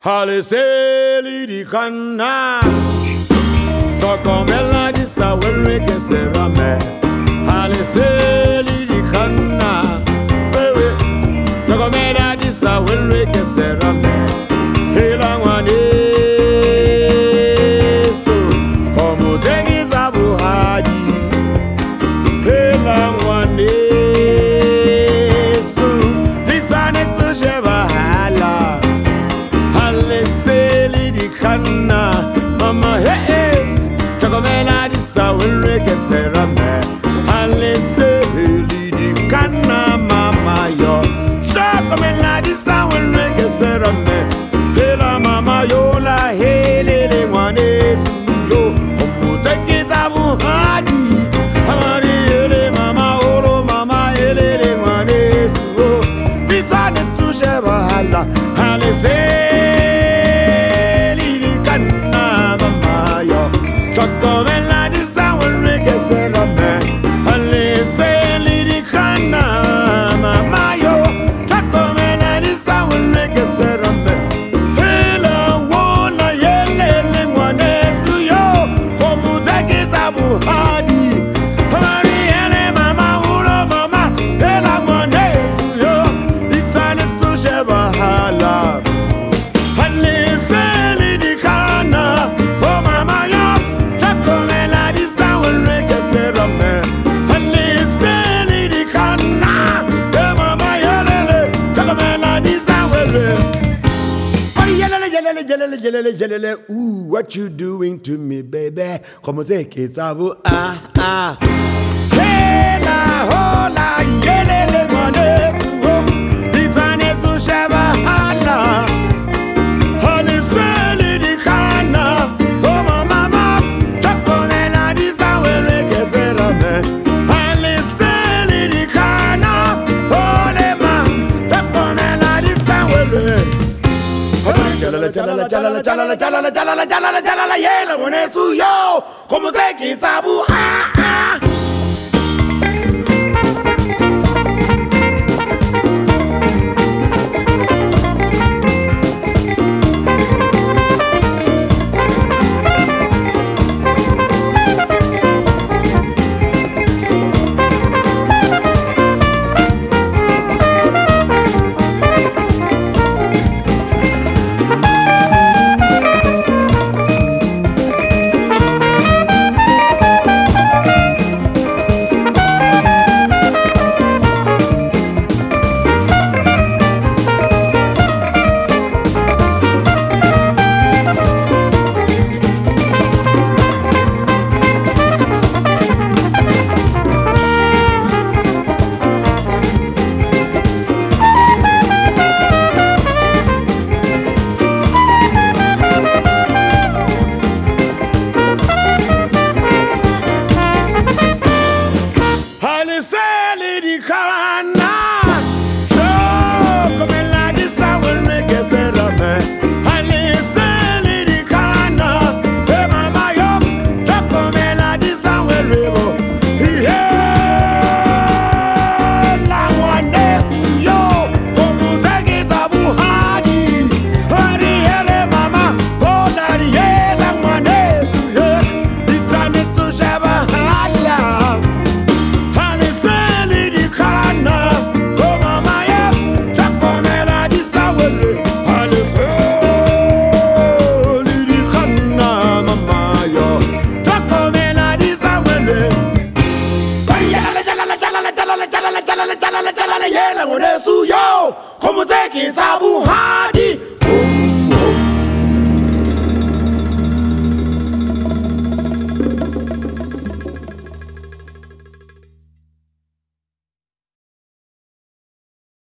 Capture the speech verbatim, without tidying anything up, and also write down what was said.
Haleseli di kana Tokomela di sawelwe ke serame Haleseli di kana Wewe Tokomela di sawelwe ke serame Hela ngwane So Komu tengi zabu haji Hela ngwane So Lisane tusheba hala Haleseli di kana Mama hey hey Tokomela di sawelwe ke serame Haleseli di kana mama yo Tokomela di sawelwe ke serame Hela mama yo la hele le ngwane suyo Omuteki zabu hadi Hamari hele mama olo mama hele le ngwane suyo Bitane tushe bahala Haleseli Tokomela di sawelwe ke serame Haleseli di kana mama yo Tokomela di sawelwe ke serame Hela wona yelele ngwane suyo Omuteki zabu hadi Hamari hele mama ulo mama Hela ngwane suyo Itane tushe bahala Haleseli di kana Oh mama yo Tokomela di sawelwe ke serame Haleseli di kana Oh mama yelele Tokomela di sawelwe Oh yelele yelele yelele yelele yelele Ooh what you doing to me baby Como se que zabu ah ah Hela hola yelele ngwane suo Izane tusheba hala Haleseli di kana Oh mama Tokomela di sawelwe ke serame Haleseli di kana Oh lema Tokomela di sawelwe Jalala jalala jalala jalala jalala jalala jalala jalala yela ngwane suyo Como se que zabu ah ah Haleseli di kana Tokomela di sawelwe ke serame Haleseli di kana Eh mama yo Tokomela di sawelwe bo Hela ngwane suyo Omuteki zabu hadi Hadi hele mama Hola di hela ngwane suyo Itane tusheba hala Haleseli di kana Oh mama yeah Tokomela di sawelwe Haleseli di kana mama yo Tokomela di sawelwe Jalala jalala jalala jalala jalala jalala jalala jalala yela ngwane suyo Como se que